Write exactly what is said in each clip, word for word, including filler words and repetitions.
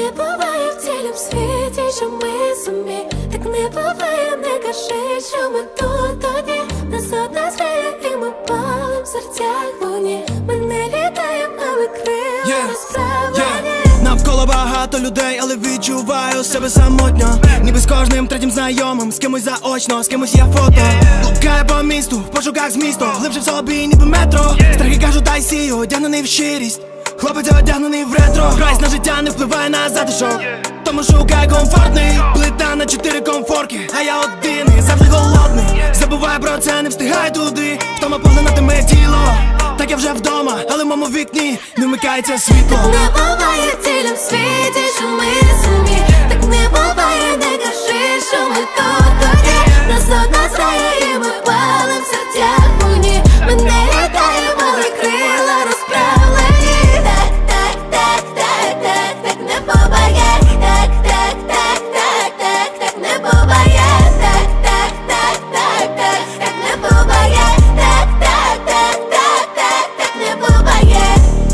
не буває в цілім світі, що ми самі. Так не буває, не кажи, що ми тут одні. Нас одна зграє і ми палим в серцях вогні. Ми не літаємо, але крила yeah. розправлені yeah. Навколо багато людей, але відчуваю себе самотньо. Ніби з кожним третім знайомим, з кимось заочно, з кимось є фото. Блукаю по місту, в пошуках змісту, глибше в собі, ніби метро. Страхи кажуть, дай сію, одягнений в щирість. Хлопець одягнений в ретро. Грайсь на життя не впливає на затишок, тому шукай комфортний. Плита на чотири комфорки, а я один і завжди голодний. Забувай про це, не встигай туди. Втома поглинатиме тіло. Так я вже вдома, але в моєму вікні не вмикається світло. Так не буває в цілім світі, що ми самі. Так не буває, не кажи, що ми тут одні. Нас одна зграє і ми палим в серцях вогні. Ми не літаємо, але крила розправлені. Так, так, так, так, так, так не буває. Так, так, так, так, так, так не буває. Так, так, так, так, так, так не буває. Так, так, так, так, так, так не буває.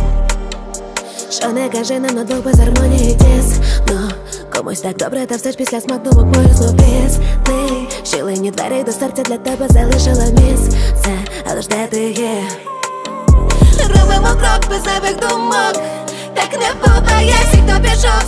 Що не кажи, нам на двох без гармонії тісно. Комусь так добре, та все ж після смакнув мою знов пісни. Щілині двері до серця для тебе залишила місце. Але ж де ти є? Робимо крок без зайвих думок. Так не буває, всі, хто пішов,